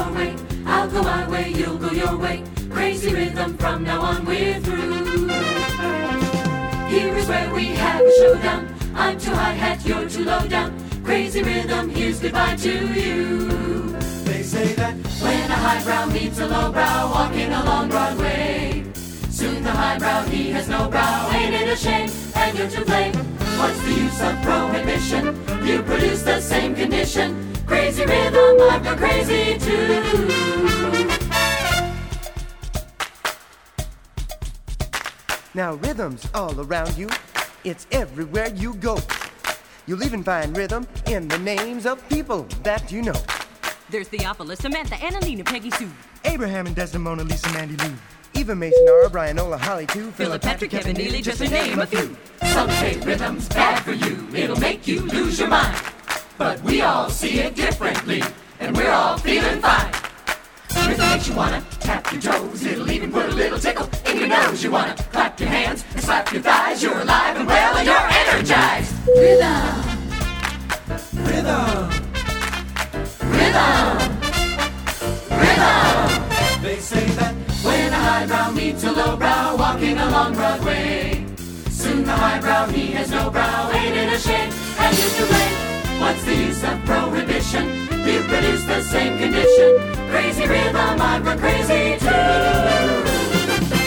our way, I'll go my way, you'll go your way. Crazy rhythm, from now on we're through. Here is where we have a showdown. I'm too hi-hat, you're too low down. Crazy rhythm, here's goodbye to you. They say that when a highbrow meets a lowbrow walking along Broadway, soon the highbrow, he has no brow. Ain't it a shame? And you're to blame. What's the use of prohibition? You produce the same condition. Crazy rhythm, I've gone crazy too. Now rhythm's all around you, it's everywhere you go. You'll even find rhythm in the names of people that you know. There's Theophilus, Samantha, Annalena, Peggy Sue, Abraham and Desdemona, Lisa, Mandy, Lou, Eva, Mason, Nora, Brian, Ola, Holly, too, Philip, Patrick, Kevin, Neely, just to name a few. Some say rhythm's bad for you, it'll make you lose your mind. But we all see it differently, and we're all feeling fine. Rhythm makes you wanna tap your toes, it'll even put a little tickle in your nose. You wanna clap your hands and slap your thighs, you're alive and well and you're energized. Rhythm, rhythm, rhythm, rhythm. they say that when a highbrow meets a lowbrow walking along Broadway, soon the highbrow, he has no brow. Ain't it a shame? And you to blame. What's the use of prohibition? You produce the same condition. Crazy rhythm, I'm gone crazy too.